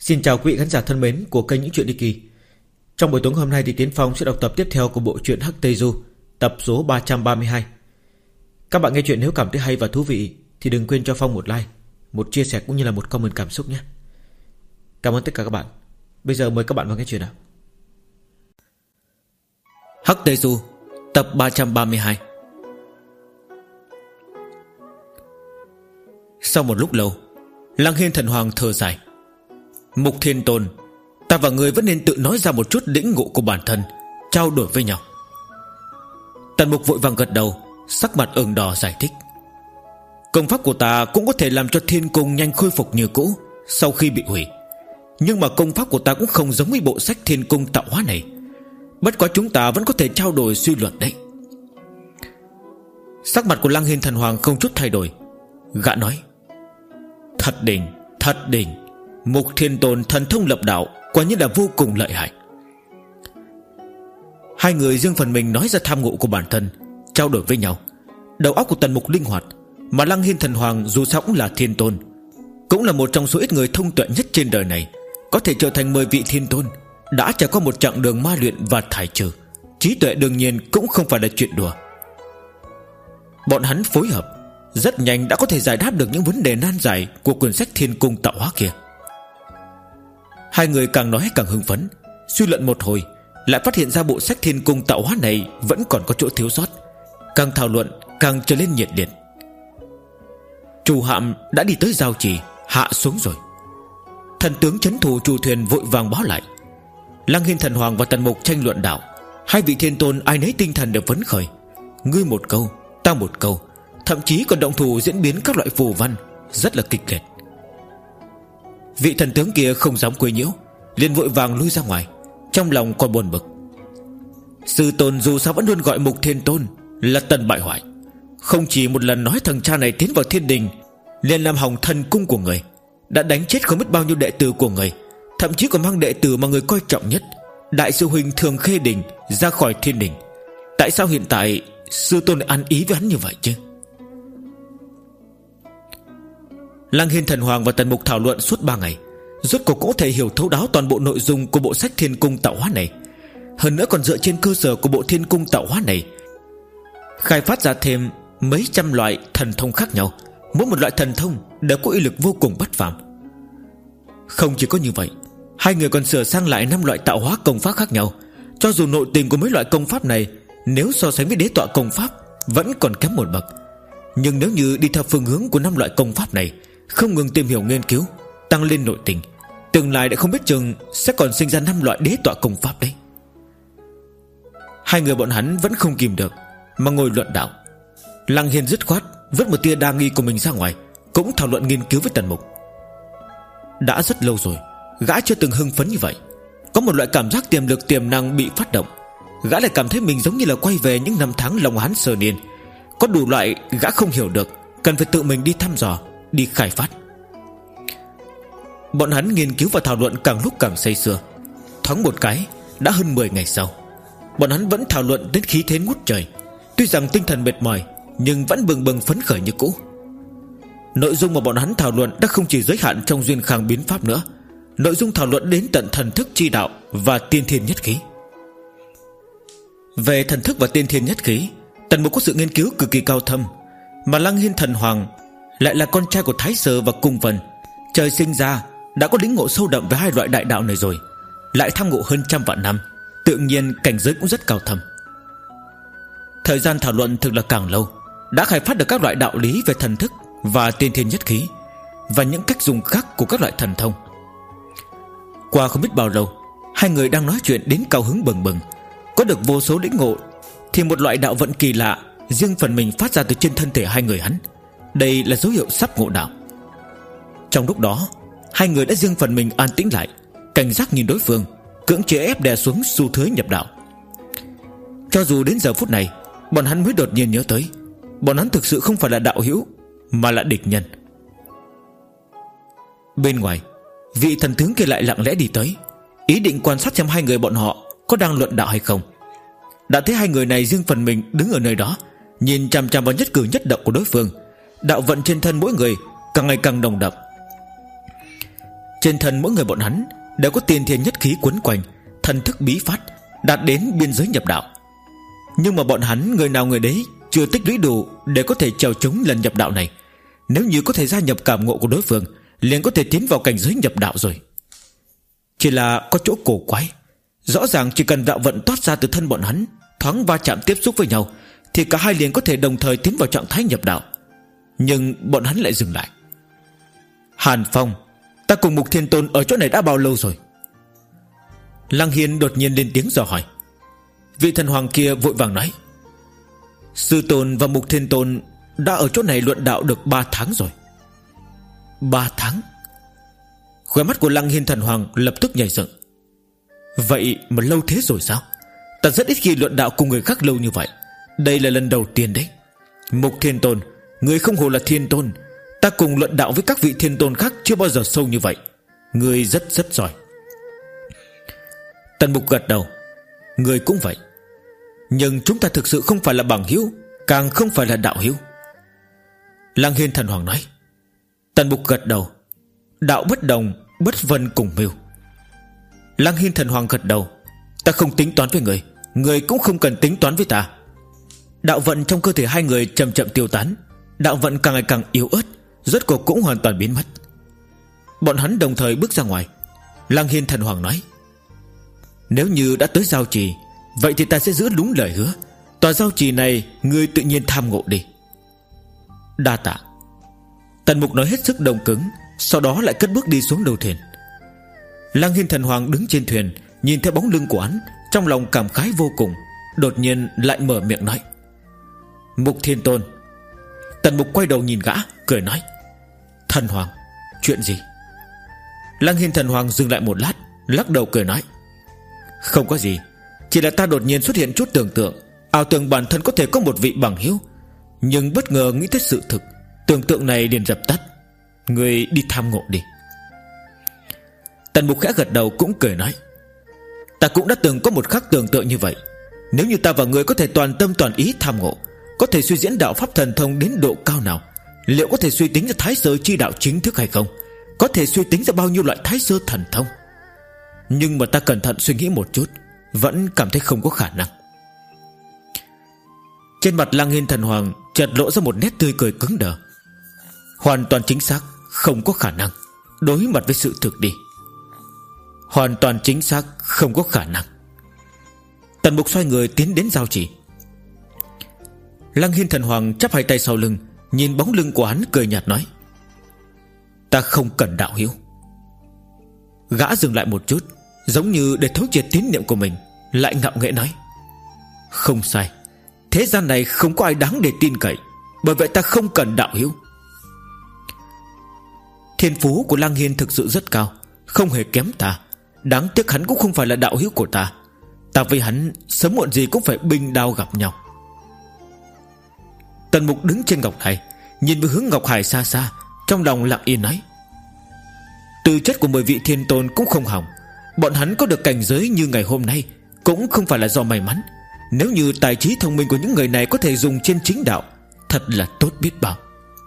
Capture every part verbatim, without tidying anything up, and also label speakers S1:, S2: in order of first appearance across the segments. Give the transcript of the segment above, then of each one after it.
S1: Xin chào quý vị khán giả thân mến của kênh Những Chuyện Đi Kỳ. Trong buổi tối hôm nay thì Tiến Phong sẽ đọc tập tiếp theo của bộ truyện Hắc Tây Du, tập số ba trăm ba mươi hai. Các bạn nghe chuyện nếu cảm thấy hay và thú vị thì đừng quên cho Phong một like, một chia sẻ cũng như là một comment cảm xúc nhé. Cảm ơn tất cả các bạn. Bây giờ mời các bạn vào nghe chuyện nào. Hắc Tây Du, tập ba trăm ba mươi hai. Sau một lúc lâu, Lăng Hiên Thần Hoàng thở dài. Mục Thiên Tôn, ta và người vẫn nên tự nói ra một chút lĩnh ngộ của bản thân, trao đổi với nhau. Tần Mục vội vàng gật đầu, sắc mặt ửng đỏ giải thích. Công pháp của ta cũng có thể làm cho thiên cung nhanh khôi phục như cũ sau khi bị hủy, nhưng mà công pháp của ta cũng không giống với bộ sách thiên cung tạo hóa này. Bất quá chúng ta vẫn có thể trao đổi suy luận đấy. Sắc mặt của Lăng Hiên Thần Hoàng không chút thay đổi. Gã nói: Thật đỉnh, thật đỉnh. Mục Thiên Tôn thần thông lập đạo quả nhiên là vô cùng lợi hại. Hai người riêng phần mình nói ra tham ngộ của bản thân, trao đổi với nhau. Đầu óc của Tần Mục linh hoạt, mà Lăng Hiên Thần Hoàng dù sao cũng là Thiên Tôn, cũng là một trong số ít người thông tuệ nhất trên đời này, có thể trở thành mười vị Thiên Tôn, đã trải qua một chặng đường ma luyện và thải trừ. Trí tuệ đương nhiên cũng không phải là chuyện đùa. Bọn hắn phối hợp rất nhanh đã có thể giải đáp được những vấn đề nan giải của quyển sách Thiên Cung tạo hóa kia. Hai người càng nói càng hưng phấn, suy luận một hồi lại phát hiện ra bộ sách Thiên Cung tạo hóa này vẫn còn có chỗ thiếu sót. Càng thảo luận càng trở lên nhiệt liệt. Trù Hạm đã đi tới giao trì, hạ xuống rồi. Thần tướng trấn thủ Trù Thuyền vội vàng báo lại. Lăng Hiên Thần Hoàng và Tần Mục tranh luận đạo. Hai vị Thiên Tôn ai nấy tinh thần đều phấn khởi, ngươi một câu ta một câu, thậm chí còn động thủ diễn biến các loại phù văn, rất là kịch liệt. Vị thần tướng kia không dám quấy nhiễu, liền vội vàng lui ra ngoài, trong lòng còn buồn bực. Sư tôn dù sao vẫn luôn gọi Mục Thiên Tôn là Tần bại hoại, không chỉ một lần nói thằng cha này tiến vào thiên đình liền làm hỏng thần cung của người, đã đánh chết không biết bao nhiêu đệ tử của người, thậm chí còn mang đệ tử mà người coi trọng nhất, đại sư huynh Thường Khê Đình, ra khỏi thiên đình. Tại sao hiện tại sư tôn lại ăn ý với hắn như vậy chứ? Lăng Hiên Thần Hoàng và Tần Mục thảo luận suốt ba ngày, rốt cuộc cũng có thể hiểu thấu đáo toàn bộ nội dung của bộ sách Thiên Cung tạo hóa này. Hơn nữa còn dựa trên cơ sở của bộ Thiên Cung tạo hóa này, khai phát ra thêm mấy trăm loại thần thông khác nhau. Mỗi một loại thần thông đều có uy lực vô cùng bất phàm. Không chỉ có như vậy, hai người còn sửa sang lại năm loại tạo hóa công pháp khác nhau. Cho dù nội tình của mấy loại công pháp này nếu so sánh với đế tọa công pháp vẫn còn kém một bậc, nhưng nếu như đi theo phương hướng của năm loại công pháp này, không ngừng tìm hiểu nghiên cứu, tăng lên nội tình, tương lai đã không biết chừng sẽ còn sinh ra năm loại đế tọa công pháp đấy. Hai người bọn hắn vẫn không kìm được mà ngồi luận đạo. Lăng Hiên dứt khoát vứt một tia đa nghi của mình ra ngoài, cũng thảo luận nghiên cứu với Tần Mục. Đã rất lâu rồi gã chưa từng hưng phấn như vậy. Có một loại cảm giác tiềm lực tiềm năng bị phát động. Gã lại cảm thấy mình giống như là quay về những năm tháng Long Hán sơ niên. Có đủ loại gã không hiểu được, cần phải tự mình đi thăm dò, đi khai phát. Bọn hắn nghiên cứu và thảo luận càng lúc càng say sưa. Thoáng một cái đã hơn mười ngày sau, bọn hắn vẫn thảo luận đến khí thế ngút trời. Tuy rằng tinh thần mệt mỏi, nhưng vẫn bừng bừng phấn khởi như cũ. Nội dung mà bọn hắn thảo luận đã không chỉ giới hạn trong duyên khang biến pháp nữa. Nội dung thảo luận đến tận thần thức chi đạo và tiên thiên nhất khí. Về thần thức và tiên thiên nhất khí, Tần Mục có sự nghiên cứu cực kỳ cao thâm, mà Lăng Hiên Thần Hoàng lại là con trai của Thái Sở và Cung Vân, trời sinh ra đã có lĩnh ngộ sâu đậm với hai loại đại đạo này rồi, lại tham ngộ hơn trăm vạn năm, tự nhiên cảnh giới cũng rất cao thâm. Thời gian thảo luận thực là càng lâu, đã khai phát được các loại đạo lý về thần thức và tiên thiên nhất khí, và những cách dùng khác của các loại thần thông. Qua không biết bao lâu, hai người đang nói chuyện đến cao hứng bừng bừng, có được vô số lĩnh ngộ, thì một loại đạo vận kỳ lạ riêng phần mình phát ra từ trên thân thể hai người hắn. Đây là dấu hiệu sắp ngộ đạo. Trong lúc đó, hai người đã riêng phần mình an tĩnh lại, cảnh giác nhìn đối phương, cưỡng chế ép đè xuống xu thế nhập đạo. Cho dù đến giờ phút này, bọn hắn mới đột nhiên nhớ tới, bọn hắn thực sự không phải là đạo hữu, mà là địch nhân. Bên ngoài, vị thần tướng kia lại lặng lẽ đi tới, ý định quan sát xem hai người bọn họ có đang luận đạo hay không. Đã thấy hai người này riêng phần mình đứng ở nơi đó, nhìn chằm chằm vào nhất cử nhất động của đối phương. Đạo vận trên thân mỗi người càng ngày càng nồng đậm. Trên thân mỗi người bọn hắn đều có tiên thiên nhất khí quấn quanh, thần thức bí phát, đạt đến biên giới nhập đạo. Nhưng mà bọn hắn người nào người đấy chưa tích lũy đủ để có thể chèo chống lần nhập đạo này. Nếu như có thể gia nhập cảm ngộ của đối phương, liền có thể tiến vào cảnh giới nhập đạo rồi. Chỉ là có chỗ cổ quái. Rõ ràng chỉ cần đạo vận toát ra từ thân bọn hắn, thoáng va chạm tiếp xúc với nhau, thì cả hai liền có thể đồng thời tiến vào trạng thái nhập đạo. Nhưng bọn hắn lại dừng lại. Hàn Phong, ta cùng Mục Thiên Tôn ở chỗ này đã bao lâu rồi? Lăng Hiên đột nhiên lên tiếng dò hỏi. Vị thần hoàng kia vội vàng nói, Sư Tôn và Mục Thiên Tôn đã ở chỗ này luận đạo được ba tháng rồi. Ba tháng? Khóe mắt của Lăng Hiên thần hoàng lập tức nhảy dựng. Vậy mà lâu thế rồi sao? Ta rất ít khi luận đạo cùng người khác lâu như vậy. Đây là lần đầu tiên đấy. Mục Thiên Tôn, người không hồ là Thiên Tôn. Ta cùng luận đạo với các vị Thiên Tôn khác chưa bao giờ sâu như vậy. Người rất rất giỏi. Tần Mục gật đầu. Người cũng vậy. Nhưng chúng ta thực sự không phải là bằng hữu, càng không phải là đạo hữu. Lăng Hiên thần hoàng nói. Tần Mục gật đầu. Đạo bất đồng, bất vân cùng mưu. Lăng Hiên thần hoàng gật đầu. Ta không tính toán với người, người cũng không cần tính toán với ta. Đạo vận trong cơ thể hai người chậm chậm tiêu tán. Đạo vận càng ngày càng yếu ớt, rốt cuộc cũng hoàn toàn biến mất. Bọn hắn đồng thời bước ra ngoài. Lăng Hiên thần hoàng nói, nếu như đã tới giao trì, vậy thì ta sẽ giữ đúng lời hứa. Tòa giao trì này ngươi tự nhiên tham ngộ đi. Đa tạ. Tần Mục nói hết sức đồng cứng, sau đó lại cất bước đi xuống đầu thuyền. Lăng Hiên thần hoàng đứng trên thuyền, nhìn theo bóng lưng của hắn, trong lòng cảm khái vô cùng. Đột nhiên lại mở miệng nói, Mục Thiên Tôn. Tần Mục quay đầu nhìn gã, cười nói, thần hoàng, chuyện gì? Lăng Hiên thần hoàng dừng lại một lát, lắc đầu cười nói, không có gì, chỉ là ta đột nhiên xuất hiện chút tưởng tượng, ảo tưởng bản thân có thể có một vị bằng hữu, nhưng bất ngờ nghĩ tới sự thực, tưởng tượng này liền dập tắt. Người đi tham ngộ đi. Tần Mục khẽ gật đầu cũng cười nói, ta cũng đã từng có một khắc tưởng tượng như vậy. Nếu như ta và người có thể toàn tâm toàn ý tham ngộ, có thể suy diễn đạo pháp thần thông đến độ cao nào, liệu có thể suy tính ra thái sơ chi đạo chính thức hay không, có thể suy tính ra bao nhiêu loại thái sơ thần thông. Nhưng mà ta cẩn thận suy nghĩ một chút, vẫn cảm thấy không có khả năng. Trên mặt Lăng Hiên thần hoàng chợt lộ ra một nét tươi cười cứng đờ. Hoàn toàn chính xác, không có khả năng. Đối mặt với sự thực đi. Hoàn toàn chính xác, không có khả năng. Tần Mục xoay người tiến đến giao chỉ. Lăng Hiên thần hoàng chắp hai tay sau lưng, nhìn bóng lưng của hắn cười nhạt nói, ta không cần đạo hiếu. Gã dừng lại một chút, giống như để thấu triệt tín niệm của mình, lại ngạo nghễ nói, không sai, thế gian này không có ai đáng để tin cậy, bởi vậy ta không cần đạo hiếu. Thiên phú của Lăng Hiên thực sự rất cao, không hề kém ta. Đáng tiếc hắn cũng không phải là đạo hữu của ta. Ta với hắn sớm muộn gì cũng phải binh đao gặp nhau. Tần Mục đứng trên ngọc hải, nhìn về hướng Ngọc Hải xa xa, trong lòng lặng yên nói, tư chất của mười vị thiên tôn cũng không hỏng. Bọn hắn có được cảnh giới như ngày hôm nay cũng không phải là do may mắn. Nếu như tài trí thông minh của những người này có thể dùng trên chính đạo, thật là tốt biết bao.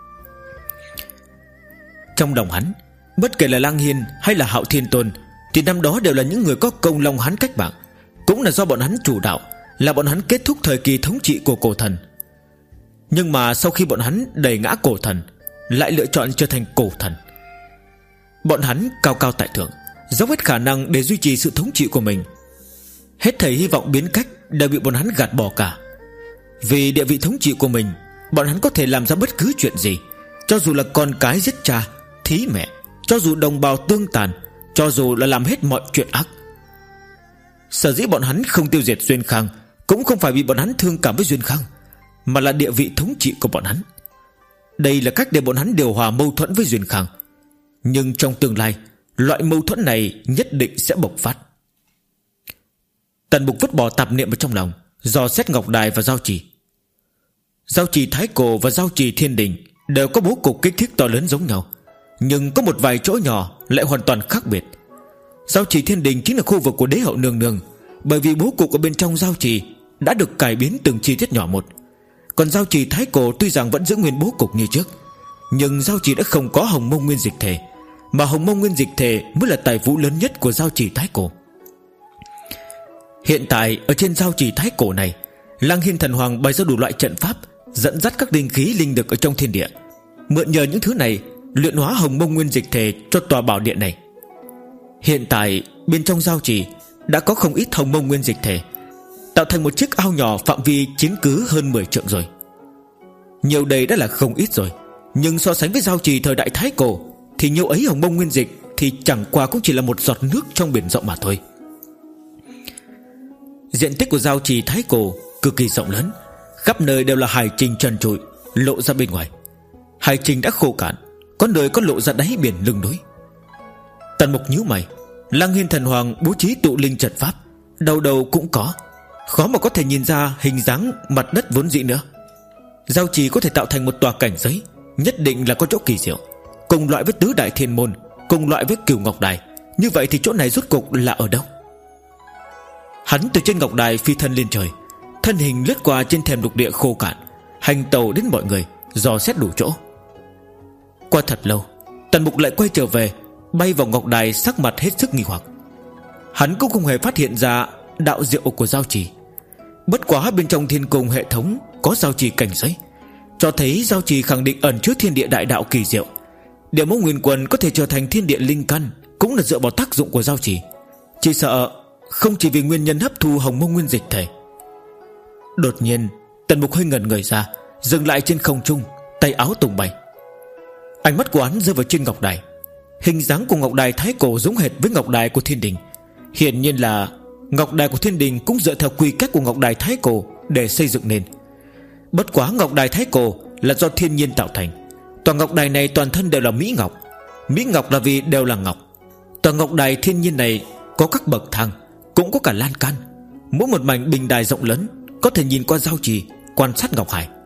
S1: Trong lòng hắn, bất kể là Lăng Hiên hay là Hạo Thiên Tôn, thì năm đó đều là những người có công long hắn cách mạng. Cũng là do bọn hắn chủ đạo, là bọn hắn kết thúc thời kỳ thống trị của cổ thần. Nhưng mà sau khi bọn hắn đẩy ngã cổ thần, lại lựa chọn trở thành cổ thần. Bọn hắn cao cao tại thượng, dốc hết khả năng để duy trì sự thống trị của mình. Hết thảy hy vọng biến cách đều bị bọn hắn gạt bỏ cả. Vì địa vị thống trị của mình, bọn hắn có thể làm ra bất cứ chuyện gì, cho dù là con cái giết cha, thí mẹ, cho dù đồng bào tương tàn, cho dù là làm hết mọi chuyện ác. Sở dĩ bọn hắn không tiêu diệt Duyên Khang, cũng không phải vì bọn hắn thương cảm với Duyên Khang, mà là địa vị thống trị của bọn hắn. Đây là cách để bọn hắn điều hòa mâu thuẫn với Duyên Khang. Nhưng trong tương lai, loại mâu thuẫn này nhất định sẽ bộc phát. Tần Mục vứt bỏ tạp niệm vào trong lòng, dò xét Ngọc Đài và Giao Trì. Giao Trì Thái Cổ và Giao Trì Thiên Đình đều có bố cục kích thước to lớn giống nhau, nhưng có một vài chỗ nhỏ lại hoàn toàn khác biệt. Giao Trì Thiên Đình chính là khu vực của Đế Hậu Nương Nương, bởi vì bố cục ở bên trong Giao Trì đã được cải biến từng chi tiết nhỏ một. Còn Giao Trì Thái Cổ tuy rằng vẫn giữ nguyên bố cục như trước, nhưng Giao Trì đã không có Hồng Mông Nguyên Dịch Thể, mà hồng mông nguyên dịch thể mới là tài vũ lớn nhất của giao trì thái cổ. Hiện tại ở trên giao trì thái cổ này, Lăng Hiên Thần Hoàng bày ra đủ loại trận pháp, dẫn dắt các linh khí linh lực ở trong thiên địa, mượn nhờ những thứ này luyện hóa hồng mông nguyên dịch thể cho tòa bảo điện này. Hiện tại bên trong giao trì đã có không ít hồng mông nguyên dịch thể, tạo thành một chiếc ao nhỏ phạm vi chiếm cứ hơn mười trượng rồi. Nhiều đây đã là không ít rồi, nhưng so sánh với giao trì thời đại thái cổ thì nhiều ấy hồng mông nguyên dịch thì chẳng qua cũng chỉ là một giọt nước trong biển rộng mà thôi. Diện tích của giao trì thái cổ cực kỳ rộng lớn, khắp nơi đều là hải trình trần trụi lộ ra bên ngoài. Hải trình đã khô cạn, có nơi có lộ ra đáy biển lưng núi. Tần Mục nhíu mày, Lăng Hiên Thần Hoàng bố trí tụ linh trận pháp, đầu đầu cũng có, khó mà có thể nhìn ra hình dáng mặt đất vốn dĩ nữa. Giao trì có thể tạo thành một tòa cảnh giới, nhất định là có chỗ kỳ diệu, cùng loại với tứ đại thiên môn, cùng loại với Cửu Ngọc Đài. Như vậy thì chỗ này rốt cục là ở đâu? Hắn từ trên ngọc đài phi thân lên trời, thân hình lướt qua trên thềm lục địa khô cạn, hành tàu đến mọi người, dò xét đủ chỗ. Qua thật lâu, Tần Mục lại quay trở về, bay vào ngọc đài, sắc mặt hết sức nghi hoặc. Hắn cũng không hề phát hiện ra đạo diệu của giao trì. Bất quá bên trong thiên cung hệ thống có giao trì cảnh giới, cho thấy giao trì khẳng định ẩn chứa thiên địa đại đạo kỳ diệu. Địa mẫu nguyên quân có thể trở thành thiên địa linh căn cũng là dựa vào tác dụng của giao trì. Chỉ sợ không chỉ vì nguyên nhân hấp thu hồng mông nguyên dịch thể. Đột nhiên Tần Mục hơi ngẩn người ra, dừng lại trên không trung, tay áo tung bay. Ánh mắt của hắn rơi vào trên ngọc đài. Hình dáng của ngọc đài thái cổ giống hệt với ngọc đài của thiên đình. Hiển nhiên là ngọc đài của thiên đình cũng dựa theo quy cách của ngọc đài thái cổ để xây dựng nên. Bất quá ngọc đài thái cổ là do thiên nhiên tạo thành. Toàn ngọc đài này toàn thân đều là mỹ ngọc. Mỹ ngọc là vì đều là ngọc. Toàn ngọc đài thiên nhiên này có các bậc thang, cũng có cả lan can. Mỗi một mảnh bình đài rộng lớn, có thể nhìn qua giao trì, quan sát ngọc hải.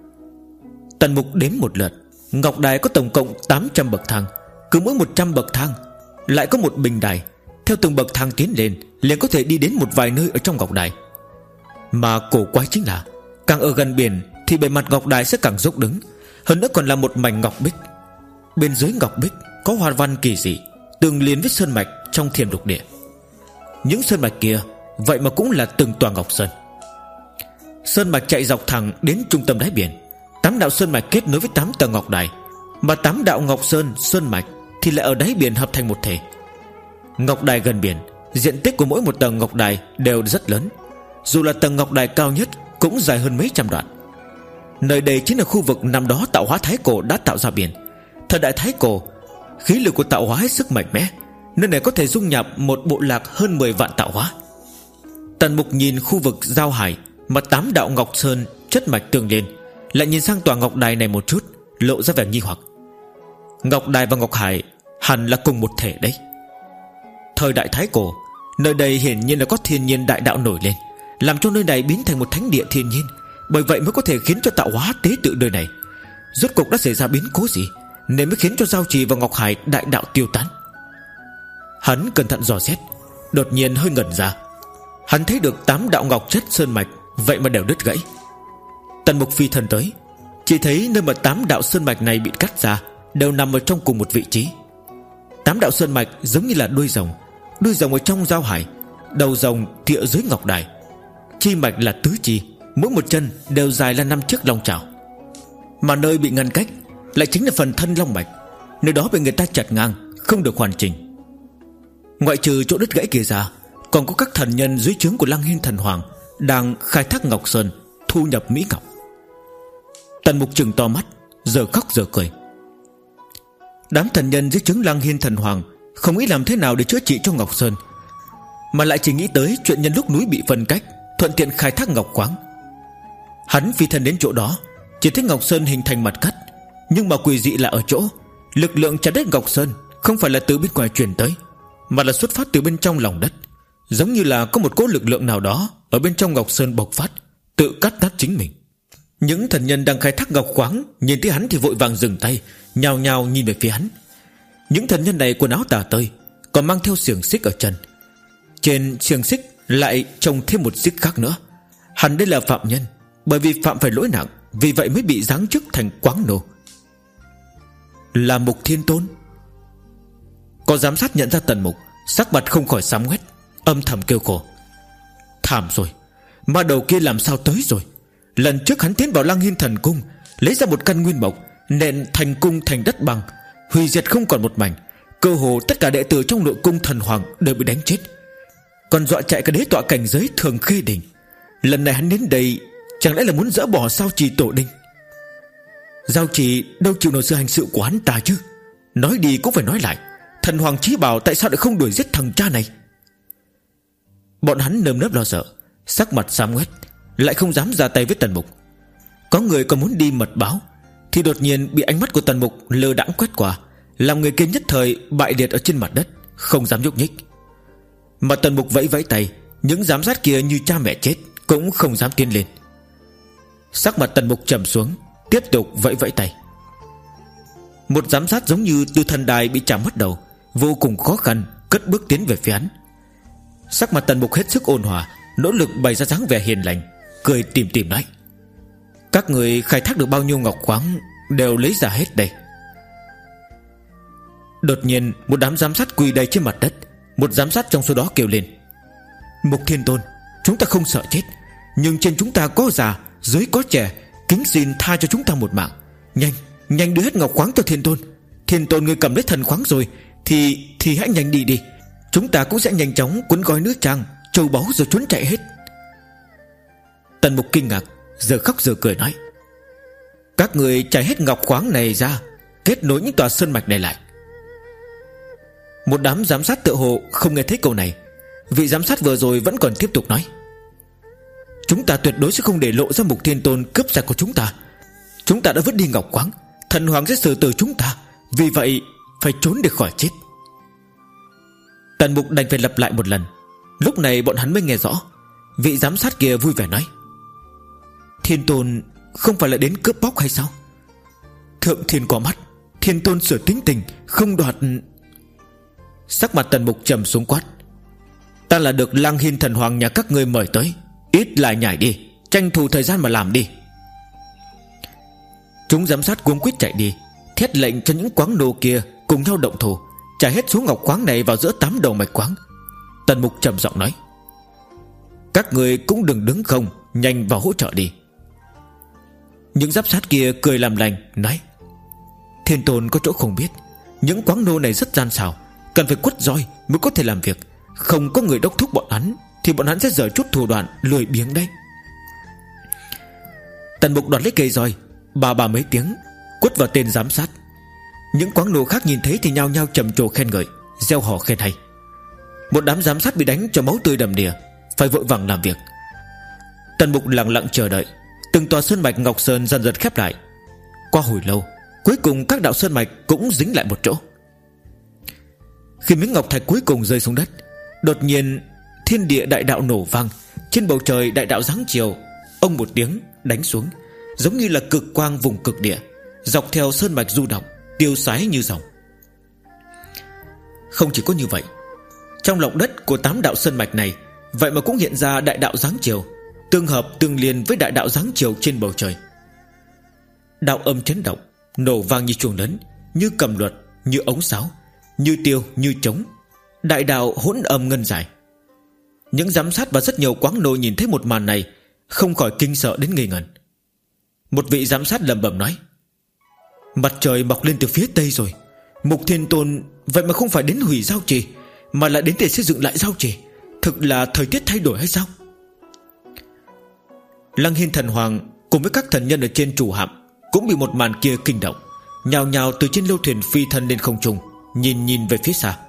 S1: Tần Mục đếm một lượt, ngọc đài có tổng cộng tám trăm bậc thang. Cứ mỗi một trăm bậc thang lại có một bình đài. Theo từng bậc thang tiến lên, liền có thể đi đến một vài nơi ở trong ngọc đài. Mà cổ quái chính là càng ở gần biển thì bề mặt ngọc đài sẽ càng dốc đứng, hơn nữa còn là một mảnh ngọc bích. Bên dưới ngọc bích có hoa văn kỳ dị, tương liên với sơn mạch trong thiềm lục địa. Những sơn mạch kia vậy mà cũng là từng tòa ngọc sơn. Sơn mạch chạy dọc thẳng đến trung tâm đáy biển. Tám đạo sơn mạch kết nối với tám tầng ngọc đài, mà tám đạo ngọc sơn sơn mạch thì lại ở đáy biển hợp thành một thể. Ngọc đài gần biển, diện tích của mỗi một tầng ngọc đài đều rất lớn. Dù là tầng ngọc đài cao nhất cũng dài hơn mấy trăm đoạn. Nơi đây chính là khu vực năm đó tạo hóa thái cổ đã tạo ra biển. Thời đại thái cổ, khí lực của tạo hóa hết sức mạnh mẽ, nơi này có thể dung nhập một bộ lạc hơn mười vạn tạo hóa. Tần Mục nhìn khu vực giao hải mà tám đạo ngọc sơn chất mạch tương liên, lại nhìn sang tòa ngọc đài này một chút, lộ ra vẻ nghi hoặc. Ngọc đài và ngọc hải hẳn là cùng một thể đấy. Thời đại thái cổ, nơi đây hiển nhiên là có thiên nhiên đại đạo nổi lên, làm cho nơi này biến thành một thánh địa thiên nhiên. Bởi vậy mới có thể khiến cho tạo hóa tế tự nơi này. Rốt cục đã xảy ra biến cố gì nên mới khiến cho giao trì và ngọc hải đại đạo tiêu tán? Hắn cẩn thận dò xét, đột nhiên hơi ngẩn ra. Hắn thấy được tám đạo ngọc chất sơn mạch vậy mà đều đứt gãy. Tần Mục phi thân tới, chỉ thấy nơi mà tám đạo sơn mạch này bị cắt ra đều nằm ở trong cùng một vị trí. Tám đạo sơn mạch giống như là đuôi rồng, đuôi rồng ở trong giao hải, đầu rồng thì ở dưới ngọc đài. Chi mạch là tứ chi, mỗi một chân đều dài là năm chiếc long chảo. Mà nơi bị ngăn cách lại chính là phần thân long mạch, nơi đó bị người ta chặt ngang, không được hoàn chỉnh. Ngoại trừ chỗ đứt gãy kia ra, còn có các thần nhân dưới trướng của Lăng Hiên Thần Hoàng đang khai thác ngọc sơn, thu nhập mỹ ngọc. Tần Mục trừng to mắt, giờ khóc giờ cười. Đám thần nhân dưới trướng Lăng Hiên Thần Hoàng không nghĩ làm thế nào để chữa trị cho ngọc sơn, mà lại chỉ nghĩ tới chuyện nhân lúc núi bị phân cách, thuận tiện khai thác ngọc khoáng. Hắn phi thân đến chỗ đó, chỉ thấy ngọc sơn hình thành mặt cắt, nhưng mà quỷ dị là ở chỗ lực lượng chặt đứt ngọc sơn không phải là từ bên ngoài truyền tới, mà là xuất phát từ bên trong lòng đất. Giống như là có một cỗ lực lượng nào đó ở bên trong ngọc sơn bộc phát, tự cắt nát chính mình. Những thần nhân đang khai thác ngọc khoáng nhìn thấy hắn thì vội vàng dừng tay, nhào nhào nhìn về phía hắn. Những thần nhân này quần áo tả tơi, còn mang theo xiềng xích ở chân. Trên xiềng xích lại trồng thêm một xích khác nữa. Hẳn đây là phạm nhân, bởi vì phạm phải lỗi nặng, vì vậy mới bị giáng chức thành quáng nô. Là Mục Thiên Tôn. Có giám sát nhận ra Tần Mục, sắc mặt không khỏi xám ngoét, âm thầm kêu khổ. Thảm rồi, ma đầu kia làm sao tới rồi. Lần trước hắn tiến vào Lăng Hiên thần cung, lấy ra một căn nguyên mộc, nện thành cung thành đất bằng, hủy diệt không còn một mảnh. Cơ hồ tất cả đệ tử trong nội cung thần hoàng đều bị đánh chết, còn dọa chạy cả đế tọa cảnh giới Thường Khê Đình. Lần này hắn đến đây chẳng lẽ là muốn dỡ bỏ Giao Trì tổ đinh? Giao Trì đâu chịu nổi sự hành sự của hắn ta chứ. Nói đi cũng phải nói lại, thần hoàng chí bảo tại sao lại không đuổi giết thằng cha này? Bọn hắn nơm nớp lo sợ, sắc mặt xám ngoét, lại không dám ra tay với Tần Mục. Có người còn muốn đi mật báo, thì đột nhiên bị ánh mắt của Tần Mục lơ đãng quét qua, làm người kia nhất thời bại liệt ở trên mặt đất, không dám nhúc nhích. Mà Tần Mục vẫy vẫy tay, những giám sát kia như cha mẹ chết cũng không dám tiến lên. Sắc mặt Tần Mục trầm xuống, tiếp tục vẫy vẫy tay. Một giám sát giống như từ thần đài bị chạm mất đầu, vô cùng khó khăn cất bước tiến về phía hắn. Sắc mặt Tần Mục hết sức ôn hòa, nỗ lực bày ra dáng vẻ hiền lành, cười tìm tìm nói: các người khai thác được bao nhiêu ngọc khoáng đều lấy ra hết đây. Đột nhiên một đám giám sát quỳ đầy trên mặt đất. Một giám sát trong số đó kêu lên: Mục Thiên Tôn, chúng ta không sợ chết, nhưng trên chúng ta có già, dưới có trẻ, kính xin tha cho chúng ta một mạng. Nhanh, nhanh đưa hết ngọc khoáng cho Thiên Tôn. Thiên Tôn người cầm lấy thần khoáng rồi Thì thì hãy nhanh đi đi. Chúng ta cũng sẽ nhanh chóng cuốn gói nước trang, châu báu rồi trốn chạy hết. Tần Mục kinh ngạc, giờ khóc giờ cười nói: các người chạy hết ngọc khoáng này ra, kết nối những tòa sơn mạch này lại. Một đám giám sát tựa hồ không nghe thấy câu này. Vị giám sát vừa rồi vẫn còn tiếp tục nói: chúng ta tuyệt đối sẽ không để lộ ra Mục Thiên Tôn cướp giật của chúng ta. Chúng ta đã vứt đi ngọc khoáng, thần hoàng sẽ xử tử chúng ta, vì vậy phải trốn để khỏi chết. Tần Mục đành phải lặp lại một lần. Lúc này bọn hắn mới nghe rõ. Vị giám sát kia vui vẻ nói: Thiên Tôn không phải là đến cướp bóc hay sao? Thượng thiên có mắt, Thiên Tôn sửa tính tình, không đoạt. Sắc mặt Tần Mục trầm xuống quát: ta là được Lăng Hiên thần hoàng nhà các ngươi mời tới, ít lại nhảy đi, tranh thủ thời gian mà làm đi. Chúng giám sát cuống quýt chạy đi, thét lệnh cho những quáng nô kia cùng nhau động thủ, trả hết số ngọc khoáng này vào giữa tám đầu mạch khoáng. Tần Mục trầm giọng nói: các người cũng đừng đứng không, nhanh vào hỗ trợ đi. Những giám sát kia cười làm lành nói: Thiên Tôn có chỗ không biết, những quáng nô này rất gian xảo, cần phải quất roi mới có thể làm việc. Không có người đốc thúc bọn hắn thì bọn hắn sẽ dở chút thủ đoạn lười biếng đấy. Tần Mục đoạt lấy cây roi, bà bà mấy tiếng quất vào tên giám sát. Những quáng nô khác nhìn thấy thì nhao nhao trầm trồ khen ngợi, reo hò khen hay. Một đám giám sát bị đánh cho máu tươi đầm đìa, phải vội vàng làm việc. Tần Mục lặng lặng chờ đợi. Từng tòa sơn mạch ngọc sơn dần dần khép lại. Qua hồi lâu, cuối cùng các đạo sơn mạch cũng dính lại một chỗ. Khi miếng ngọc thạch cuối cùng rơi xuống đất, đột nhiên thiên địa đại đạo nổ vang. Trên bầu trời đại đạo giáng chiều, ông một tiếng đánh xuống, giống như là cực quang vùng cực địa, dọc theo sơn mạch du động, tiêu sái như dòng. Không chỉ có như vậy, trong lòng đất của tám đạo sơn mạch này vậy mà cũng hiện ra đại đạo giáng chiều, tương hợp tương liên với đại đạo giáng chiều trên bầu trời. Đạo âm chấn động, nổ vang như chuông lớn, như cầm luật, như ống sáo, như tiêu, như trống. Đại đạo hỗn âm ngân dài. Những giám sát và rất nhiều quáng nô nhìn thấy một màn này, không khỏi kinh sợ đến ngây ngẩn. Một vị giám sát lẩm bẩm nói: mặt trời mọc lên từ phía tây rồi. Mục Thiên Tôn vậy mà không phải đến hủy Giao Trì, mà là đến để xây dựng lại Giao Trì. Thực là thời tiết thay đổi hay sao? Lăng Hiên thần hoàng cùng với các thần nhân ở trên chủ hạm cũng bị một màn kia kinh động, nhào nhào từ trên lâu thuyền phi thân lên không trung, nhìn nhìn về phía xa.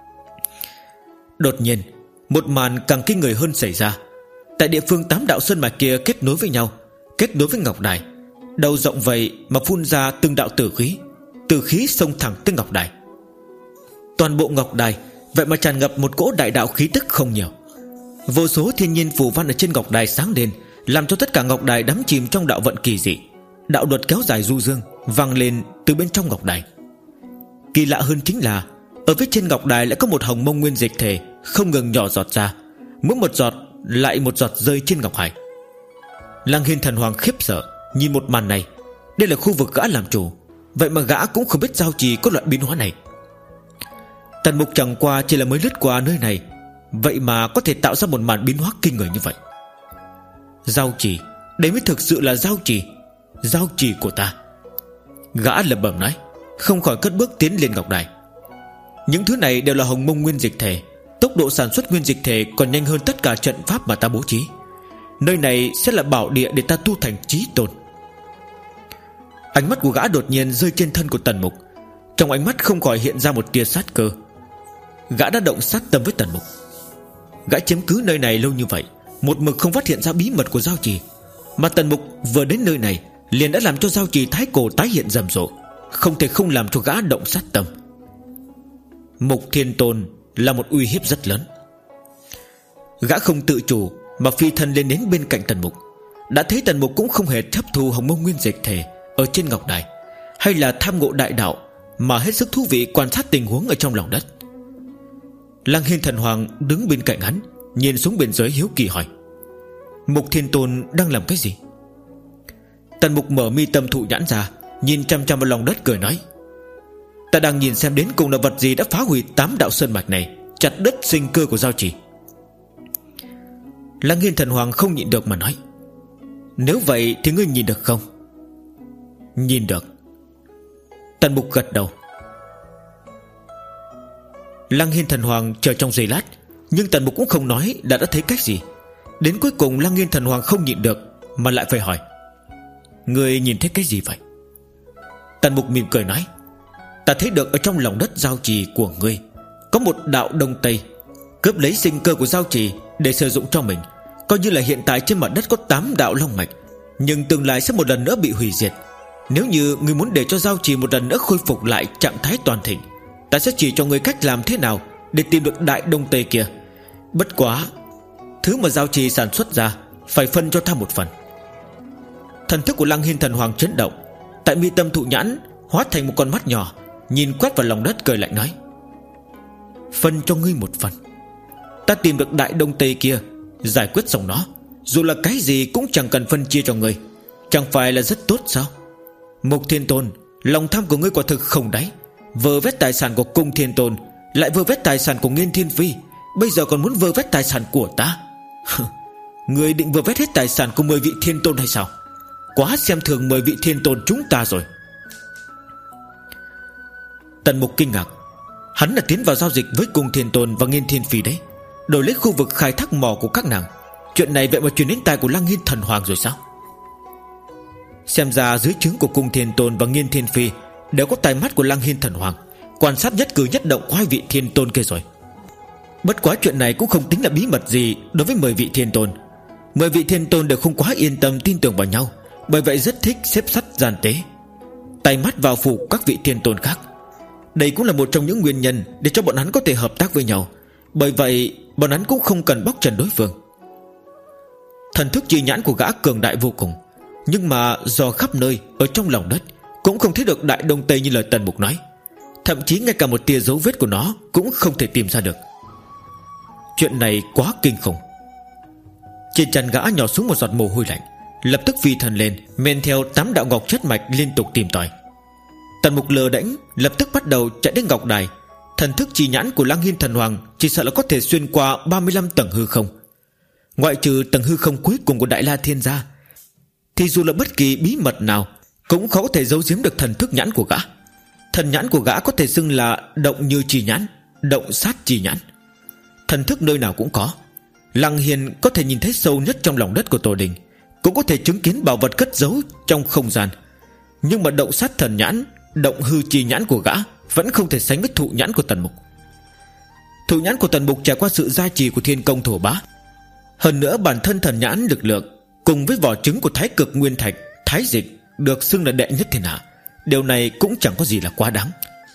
S1: Đột nhiên một màn càng kinh người hơn xảy ra. Tại địa phương tám đạo sơn mạch kia kết nối với nhau, kết nối với ngọc đài, đầu rộng vậy mà phun ra từng đạo tử khí, tử khí xông thẳng tới ngọc đài. Toàn bộ ngọc đài vậy mà tràn ngập một cỗ đại đạo khí tức không nhiều. Vô số thiên nhiên phù văn ở trên ngọc đài sáng lên, làm cho tất cả ngọc đài đắm chìm trong đạo vận kỳ dị. Đạo luật kéo dài du dương vang lên từ bên trong ngọc đài. Kỳ lạ hơn chính là ở phía trên ngọc đài lại có một hồng mông nguyên dịch thể không ngừng nhỏ giọt ra, mỗi một giọt lại một giọt rơi trên ngọc hải. Lăng Hiên thần hoàng khiếp sợ nhìn một màn này. Đây là khu vực gã làm chủ, vậy mà gã cũng không biết Giao Trì có loại biến hóa này. Tần Mục chẳng qua chỉ là mới lướt qua nơi này, vậy mà có thể tạo ra một màn biến hóa kinh người như vậy. Giao chỉ, đây mới thực sự là giao chỉ. Giao chỉ của ta. Gã lẩm bẩm nói, không khỏi cất bước tiến lên ngọc đài. Những thứ này đều là hồng mông nguyên dịch thể. Tốc độ sản xuất nguyên dịch thể còn nhanh hơn tất cả trận pháp mà ta bố trí. Nơi này sẽ là bảo địa để ta tu thành chí tôn. Ánh mắt của gã đột nhiên rơi trên thân của Tần Mục. Trong ánh mắt không khỏi hiện ra một tia sát cơ. Gã đã động sát tâm với Tần Mục. Gã chiếm cứ nơi này lâu như vậy, một mực không phát hiện ra bí mật của giao trì, mà Tần Mục vừa đến nơi này liền đã làm cho giao trì thái cổ tái hiện rầm rộ, không thể không làm cho gã động sát tâm. Mục Thiên Tôn là một uy hiếp rất lớn. Gã không tự chủ mà phi thân lên đến bên cạnh Tần Mục. Đã thấy Tần Mục cũng không hề hấp thu hồng mông nguyên dịch thể ở trên ngọc đài, hay là tham ngộ đại đạo, mà hết sức thú vị quan sát tình huống ở trong lòng đất. Lăng Hiên Thần Hoàng đứng bên cạnh hắn, nhìn xuống bên dưới hiếu kỳ hỏi, Mục Thiên Tôn đang làm cái gì? Tần Mục mở mi tâm thụ nhãn ra, nhìn chăm chăm vào lòng đất cười nói, ta đang nhìn xem đến cùng là vật gì đã phá hủy tám đạo sơn mạch này, chặt đứt sinh cơ của giao trì. Lăng Hiên Thần Hoàng không nhịn được mà nói, nếu vậy thì ngươi nhìn được không? Nhìn được. Tần Mục gật đầu. Lăng Hiên Thần Hoàng chờ trong giây lát, nhưng Tần Mục cũng không nói đã đã thấy cách gì. Đến cuối cùng Lăng Hiên Thần Hoàng không nhịn được mà lại phải hỏi, ngươi nhìn thấy cái gì vậy? Tần Mục mỉm cười nói, ta thấy được ở trong lòng đất giao trì của ngươi có một đạo đông tây, cướp lấy sinh cơ của giao trì để sử dụng cho mình. Coi như là hiện tại trên mặt đất có tám đạo long mạch, nhưng tương lai sẽ một lần nữa bị hủy diệt. Nếu như ngươi muốn để cho giao trì một lần nữa khôi phục lại trạng thái toàn thịnh, ta sẽ chỉ cho ngươi cách làm thế nào để tìm được đại đông tây kia. Bất quá thứ mà giao trì sản xuất ra phải phân cho ta một phần. Thần thức của Lăng Hiên Thần Hoàng chấn động, tại mi tâm thụ nhãn hóa thành một con mắt nhỏ, nhìn quét vào lòng đất cười lạnh nói, phân cho ngươi một phần. Ta tìm được đại đông tây kia, giải quyết xong nó, dù là cái gì cũng chẳng cần phân chia cho ngươi, chẳng phải là rất tốt sao? Mục Thiên Tôn, lòng tham của ngươi quả thực không đáy. Vơ vét tài sản của Cung Thiên Tôn, lại vơ vét tài sản của Nghiên Thiên Phi, bây giờ còn muốn vơ vét tài sản của ta. Ngươi định vơ vét hết tài sản của mười vị Thiên Tôn hay sao? Quá xem thường mười vị Thiên Tôn chúng ta rồi. Tần Mục kinh ngạc. Hắn là tiến vào giao dịch với Cung Thiên Tôn và Nghiên Thiên Phi đấy, đổi lấy khu vực khai thác mỏ của các nàng. Chuyện này vậy mà truyền đến tai của Lăng Hiên Thần Hoàng rồi sao? Xem ra dưới trướng của Cung Thiên Tôn và Nghiên Thiên Phi đều có tai mắt của Lăng Hiên Thần Hoàng, quan sát nhất cử nhất động của hai vị Thiên Tôn kia rồi. Bất quá chuyện này cũng không tính là bí mật gì đối với mười vị Thiên Tôn. Mười vị Thiên Tôn đều không quá yên tâm tin tưởng vào nhau, bởi vậy rất thích xếp sắt gian tế, tay mắt vào phủ các vị Thiên Tôn khác. Đây cũng là một trong những nguyên nhân để cho bọn hắn có thể hợp tác với nhau. Bởi vậy bọn hắn cũng không cần bóc trần đối phương. Thần thức chi nhãn của gã cường đại vô cùng, nhưng mà dò khắp nơi ở trong lòng đất cũng không thấy được đại đông tây như lời Tần Mục nói. Thậm chí ngay cả một tia dấu vết của nó cũng không thể tìm ra được. Chuyện này quá kinh khủng. Trên trán gã nhỏ xuống một giọt mồ hôi lạnh, lập tức phi thân lên, men theo tám đạo ngọc chất mạch liên tục tìm tòi. Tần Mục lờ đễnh lập tức bắt đầu chạy đến ngọc đài. Thần thức chi nhãn của Lăng Hiên Thần Hoàng chỉ sợ là có thể xuyên qua ba mươi lăm tầng hư không. Ngoại trừ tầng hư không cuối cùng của Đại La Thiên gia, thì dù là bất kỳ bí mật nào cũng khó có thể giấu giếm được thần thức nhãn của gã. Thần nhãn của gã có thể xưng là động như chi nhãn, động sát chi nhãn. Thần thức nơi nào cũng có. Lăng Hiên có thể nhìn thấy sâu nhất trong lòng đất của Tổ Đình, cũng có thể chứng kiến bảo vật cất giấu trong không gian. Nhưng mà động sát thần nhãn, động hư chi nhãn của gã vẫn không thể sánh với thụ nhãn của Tần Mục. Thụ nhãn của Tần Mục trải qua sự gia trì của Thiên Công Thổ Bá. Hơn nữa bản thân thần nhãn lực lượng cùng với vỏ trứng của Thái Cực Nguyên Thạch, Thái Dịch được xưng là đệ nhất thiên hạ. Điều này cũng chẳng có gì là quá đáng.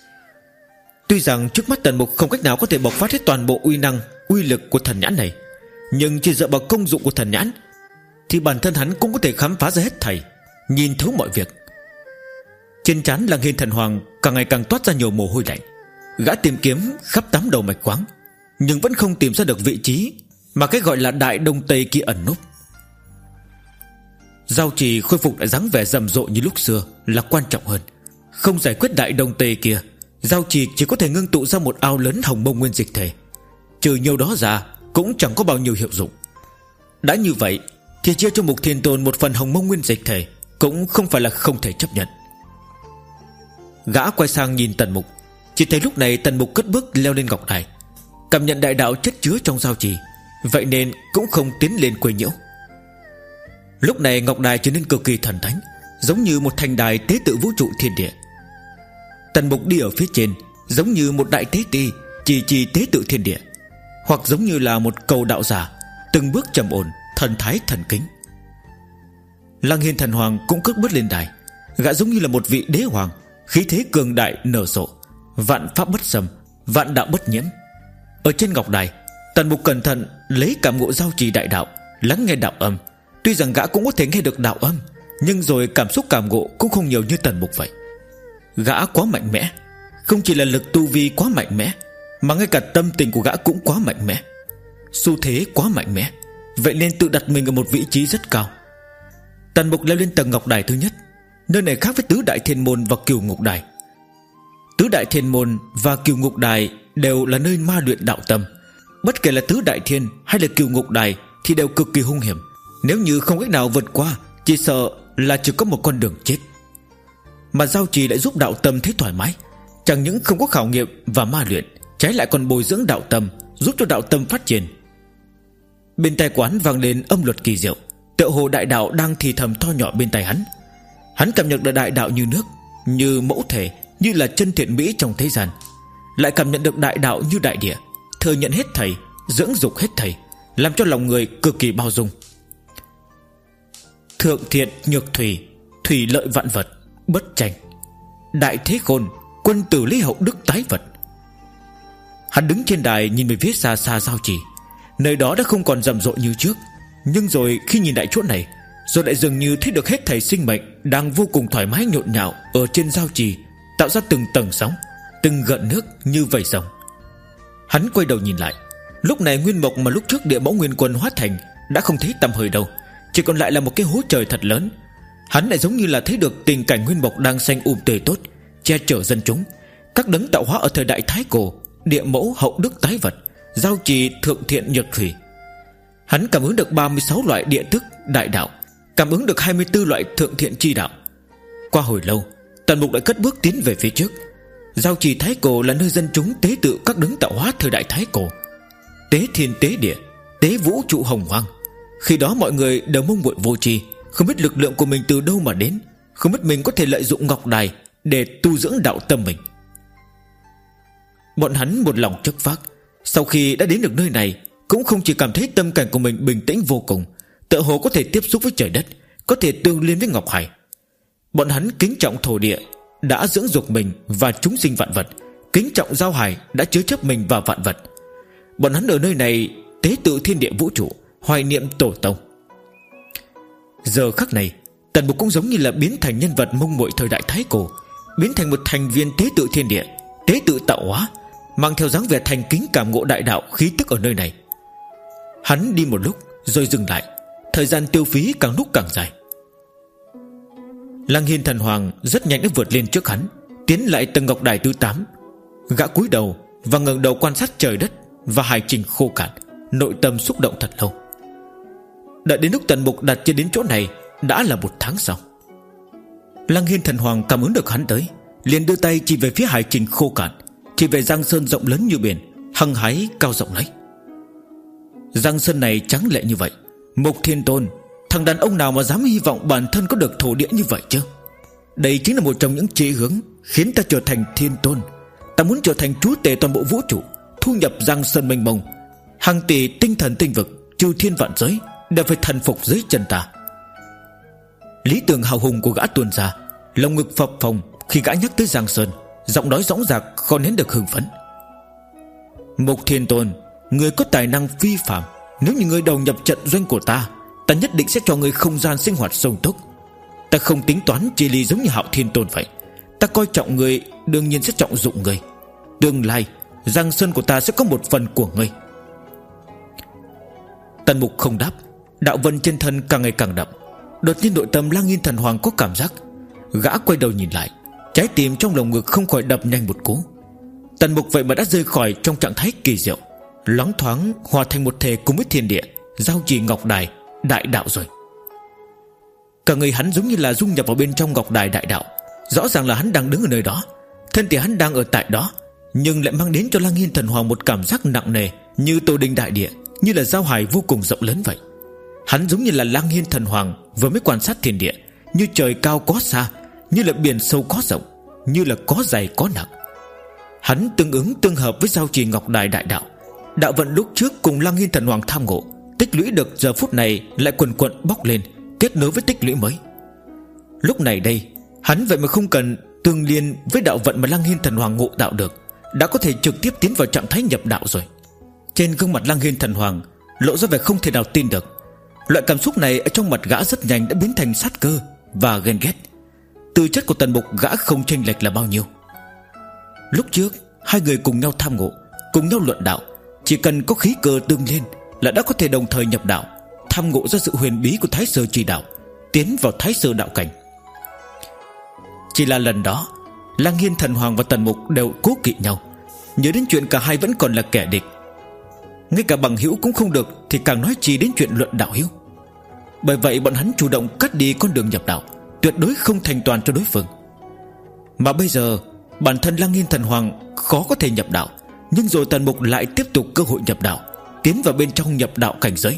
S1: Tuy rằng trước mắt Tần Mục không cách nào có thể bộc phát hết toàn bộ uy năng, uy lực của thần nhãn này, nhưng chỉ dựa vào công dụng của thần nhãn thì bản thân hắn cũng có thể khám phá ra hết thảy, nhìn thấu mọi việc. Trên trán Lăng Hiên Thần Hoàng càng ngày càng toát ra nhiều mồ hôi lạnh. Gã tìm kiếm khắp tám đầu mạch khoáng, nhưng vẫn không tìm ra được vị trí mà cái gọi là đại đông tây kia ẩn núp. Giao trì khôi phục lại dáng vẻ rầm rộ như lúc xưa là quan trọng hơn. Không giải quyết đại đông tây kia, Giao trì chỉ có thể ngưng tụ ra một ao lớn hồng mông nguyên dịch thể, trừ nhiều đó ra cũng chẳng có bao nhiêu hiệu dụng. Đã như vậy thì chia cho Mục Thiên Tôn một phần hồng mông nguyên dịch thể cũng không phải là không thể chấp nhận. Gã quay sang nhìn Tần Mục, chỉ thấy lúc này Tần Mục cất bước leo lên ngọc đài, cảm nhận đại đạo chất chứa trong giao trì, vậy nên cũng không tiến lên quấy nhiễu. Lúc này ngọc đài trở nên cực kỳ thần thánh, giống như một thành đài tế tự vũ trụ thiên địa. Tần Mục đi ở phía trên, giống như một đại tế ti trì trì tế tự thiên địa, hoặc giống như là một cầu đạo giả từng bước trầm ổn, thần thái thần kính. Lăng Hiên Thần Hoàng cũng cất bước lên đài, gã giống như là một vị đế hoàng, khí thế cường đại nở rộ, vạn pháp bất xâm, vạn đạo bất nhiễm. Ở trên ngọc đài, Tần Mục cẩn thận lấy cảm ngộ giao trì đại đạo, lắng nghe đạo âm. Tuy rằng gã cũng có thể nghe được đạo âm, nhưng rồi cảm xúc cảm ngộ cũng không nhiều như Tần Mục vậy. Gã quá mạnh mẽ, không chỉ là lực tu vi quá mạnh mẽ, mà ngay cả tâm tình của gã cũng quá mạnh mẽ, xu thế quá mạnh mẽ, vậy nên tự đặt mình ở một vị trí rất cao. Tần Mục leo lên tầng ngọc đài thứ nhất. Nơi này khác với Tứ Đại Thiên Môn và Cửu Ngục Đài. Tứ Đại Thiên Môn và Cửu Ngục Đài đều là nơi ma luyện đạo tâm. Bất kể là Tứ Đại Thiên hay là Cửu Ngục Đài thì đều cực kỳ hung hiểm. Nếu như không cách nào vượt qua, chỉ sợ là chỉ có một con đường chết. Mà giao trì lại giúp đạo tâm thấy thoải mái, chẳng những không có khảo nghiệm và ma luyện, trái lại còn bồi dưỡng đạo tâm, giúp cho đạo tâm phát triển. Bên tai quán vang lên âm luật kỳ diệu, tựa hồ đại đạo đang thì thầm to nhỏ bên tai hắn. Hắn cảm nhận được đại đạo như nước, như mẫu thể, như là chân thiện mỹ trong thế gian. Lại cảm nhận được đại đạo như đại địa, thừa nhận hết thảy, dưỡng dục hết thảy, làm cho lòng người cực kỳ bao dung. Thượng thiện nhược thủy, thủy lợi vạn vật, bất tranh. Đại thế khôn, quân tử lý hậu đức tái vật. Hắn đứng trên đài nhìn về phía xa xa giao trì. Nơi đó đã không còn rầm rộ như trước, nhưng rồi khi nhìn lại chỗ này, rồi lại dường như thấy được hết thảy sinh mệnh đang vô cùng thoải mái nhộn nhạo ở trên giao trì, tạo ra từng tầng sóng, từng gợn nước như vẩy rồng. Hắn quay đầu nhìn lại, lúc này nguyên mộc mà lúc trước địa mẫu nguyên quân hóa thành đã không thấy tăm hơi đâu, chỉ còn lại là một cái hố trời thật lớn. Hắn lại giống như là thấy được tình cảnh nguyên mộc đang xanh um tươi tốt, che chở dân chúng, các đấng tạo hóa ở thời đại thái cổ, địa mẫu hậu đức tái vật, giao trì thượng thiện nhược thủy. Hắn cảm ứng được ba mươi sáu loại địa thức đại đạo, cảm ứng được hai mươi tư loại thượng thiện chi đạo. Qua hồi lâu, Tần Mục lại cất bước tiến về phía trước. Giao trì thái cổ là nơi dân chúng tế tự các đấng tạo hóa thời đại thái cổ, tế thiên tế địa, tế vũ trụ hồng hoang. Khi đó mọi người đều mông muội vô tri, không biết lực lượng của mình từ đâu mà đến, không biết mình có thể lợi dụng ngọc đài để tu dưỡng đạo tâm mình. Bọn hắn một lòng chất phác, sau khi đã đến được nơi này, cũng không chỉ cảm thấy tâm cảnh của mình bình tĩnh vô cùng, tựa hồ có thể tiếp xúc với trời đất, có thể tương liên với ngọc hải. Bọn hắn kính trọng thổ địa đã dưỡng dục mình và chúng sinh vạn vật, kính trọng giao hải đã chứa chấp mình và vạn vật. Bọn hắn ở nơi này tế tự thiên địa vũ trụ, hoài niệm tổ tông. Giờ khắc này, Tần Mục cũng giống như là biến thành nhân vật mông muội thời đại thái cổ, biến thành một thành viên tế tự thiên địa, tế tự tạo hóa, mang theo dáng vẻ thành kính cảm ngộ đại đạo khí tức ở nơi này. Hắn đi một lúc rồi dừng lại, thời gian tiêu phí càng lúc càng dài. Lăng Hiên Thần Hoàng rất nhanh đã vượt lên trước hắn, tiến lại tầng ngọc đài thứ tám. Gã cúi đầu và ngẩng đầu quan sát trời đất và hải trình khô cạn, nội tâm xúc động thật lâu. Đợi đến lúc Tần Mục đặt chân đến chỗ này đã là một tháng sau. Lăng Hiên Thần Hoàng cảm ứng được hắn tới, liền đưa tay chỉ về phía hải trình khô cạn, chỉ về Giang Sơn rộng lớn như biển, hăng hái cao rộng lấy. Giang Sơn này trắng lệ như vậy, Mục Thiên Tôn, thằng đàn ông nào mà dám hy vọng bản thân có được thổ địa như vậy chứ? Đây chính là một trong những chí hướng khiến ta trở thành Thiên Tôn. Ta muốn trở thành chúa tể toàn bộ vũ trụ, thu nhập Giang Sơn mênh mông, hàng tỷ tinh thần tinh vực, trừ thiên vạn giới đều phải thần phục dưới chân ta. Lý tưởng hào hùng của gã tuôn ra, lồng ngực phập phồng khi gã nhắc tới Giang Sơn, giọng nói dõng dạc khó nén được hưng phấn. Mục Thiên Tôn, người có tài năng phi phàm, nếu như người đầu nhập trận doanh của ta, ta nhất định sẽ cho người không gian sinh hoạt sung túc. Ta không tính toán chia ly giống như Hạo Thiên Tôn vậy. Ta coi trọng người, đương nhiên sẽ trọng dụng người. Tương lai Giang Sơn của ta sẽ có một phần của ngươi. Tần Mục không đáp, đạo vân trên thân càng ngày càng đậm. Đột nhiên nội tâm Lăng Hiên Thần Hoàng có cảm giác. Gã quay đầu nhìn lại, trái tim trong lồng ngực không khỏi đập nhanh một cú. Tần Mục vậy mà đã rơi khỏi trong trạng thái kỳ diệu, loáng thoáng hòa thành một thể cùng với thiên địa, giao trì ngọc đài đại đạo rồi. Cả người hắn giống như là dung nhập vào bên trong ngọc đài đại đạo. Rõ ràng là hắn đang đứng ở nơi đó, thân thể hắn đang ở tại đó, nhưng lại mang đến cho Lăng Hiên Thần Hoàng một cảm giác nặng nề, như tổ đình đại địa, như là giao hải vô cùng rộng lớn vậy. Hắn giống như là Lăng Hiên Thần Hoàng vừa mới quan sát thiên địa, như trời cao có xa, như là biển sâu có rộng, như là có dày có nặng. Hắn tương ứng tương hợp với giao trì ngọc đài đại đạo. Đạo vận lúc trước cùng Lăng Hiên Thần Hoàng tham ngộ, tích lũy được giờ phút này lại quần quận bốc lên, kết nối với tích lũy mới. Lúc này đây, hắn vậy mà không cần tương liên với đạo vận mà Lăng Hiên Thần Hoàng ngộ đạo được, đã có thể trực tiếp tiến vào trạng thái nhập đạo rồi. Trên gương mặt Lăng Hiên Thần Hoàng lộ ra vẻ không thể nào tin được. Loại cảm xúc này ở trong mặt gã rất nhanh đã biến thành sát cơ và ghen ghét. Tư chất của Tần Mục gã không chênh lệch là bao nhiêu. Lúc trước hai người cùng nhau tham ngộ, cùng nhau luận đạo, chỉ cần có khí cơ tương liên là đã có thể đồng thời nhập đạo, tham ngộ ra sự huyền bí của Thái Sơ Chỉ Đạo, tiến vào Thái Sơ đạo cảnh. Chỉ là lần đó Lăng Hiên Thần Hoàng và Tần Mục đều cố kỵ nhau, nhớ đến chuyện cả hai vẫn còn là kẻ địch. Ngay cả bằng hữu cũng không được, thì càng nói chi đến chuyện luận đạo hữu. Bởi vậy bọn hắn chủ động cắt đi con đường nhập đạo, tuyệt đối không thành toàn cho đối phương. Mà bây giờ bản thân Lăng Hiên Thần Hoàng khó có thể nhập đạo, nhưng rồi Tần Mục lại tiếp tục cơ hội nhập đạo, tiến vào bên trong nhập đạo cảnh giới.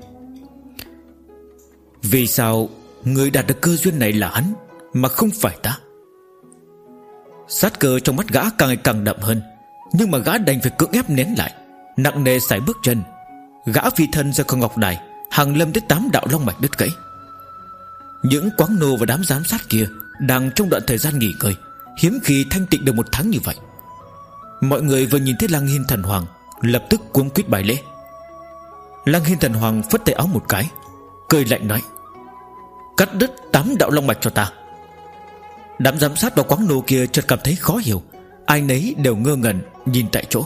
S1: Vì sao người đạt được cơ duyên này là hắn mà không phải ta? Sát cơ trong mắt gã càng ngày càng đậm hơn, nhưng mà gã đành phải cưỡng ép nén lại, nặng nề sải bước chân. Gã phi thân ra khỏi ngọc đài, hàng lâm tới tám đạo long mạch đứt gãy. Những quáng nô và đám giám sát kia đang trong đoạn thời gian nghỉ ngơi, hiếm khi thanh tịnh được một tháng như vậy. Mọi người vừa nhìn thấy Lăng Hiên Thần Hoàng lập tức cuống quýt bài lễ. Lăng Hiên Thần Hoàng phất tay áo một cái, cười lạnh nói: cắt đứt tám đạo long mạch cho ta. Đám giám sát và quáng nô kia chợt cảm thấy khó hiểu, ai nấy đều ngơ ngẩn nhìn tại chỗ.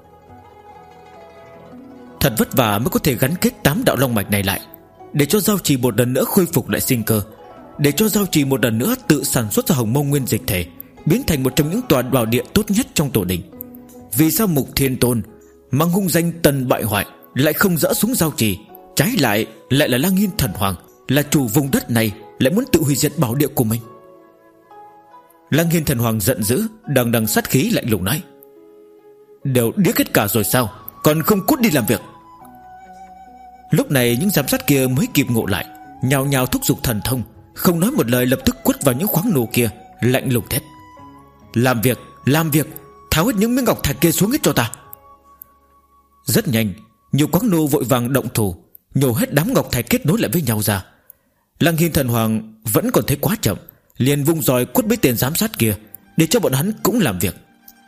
S1: Thật vất vả mới có thể gắn kết tám đạo long mạch này lại, để cho giao trì một lần nữa khôi phục lại sinh cơ, để cho giao trì một lần nữa tự sản xuất ra hồng mông nguyên dịch thể, biến thành một trong những tòa bảo địa tốt nhất trong tổ đình. Vì sao Mục Thiên Tôn mang hung danh Tần bại hoại lại không dỡ xuống giao trì, trái lại lại là Lăng Hiên Thần Hoàng, là chủ vùng đất này, lại muốn tự hủy diệt bảo địa của mình? Lăng Hiên Thần Hoàng giận dữ, đằng đằng sát khí lạnh lùng nói: đều điếc hết cả rồi sao, còn không cút đi làm việc? Lúc này những giám sát kia mới kịp ngộ lại, nhào nhào thúc giục thần thông, không nói một lời lập tức quất vào những khoáng nô kia, lạnh lùng thét: làm việc, làm việc, tháo hết những miếng ngọc thạch kia xuống hết cho ta. Rất nhanh, nhiều quáng nô vội vàng động thủ, nhổ hết đám ngọc thạch kết nối lại với nhau ra. Lăng Hiên Thần Hoàng vẫn còn thấy quá chậm, liền vung roi quất mấy tên giám sát kia, để cho bọn hắn cũng làm việc.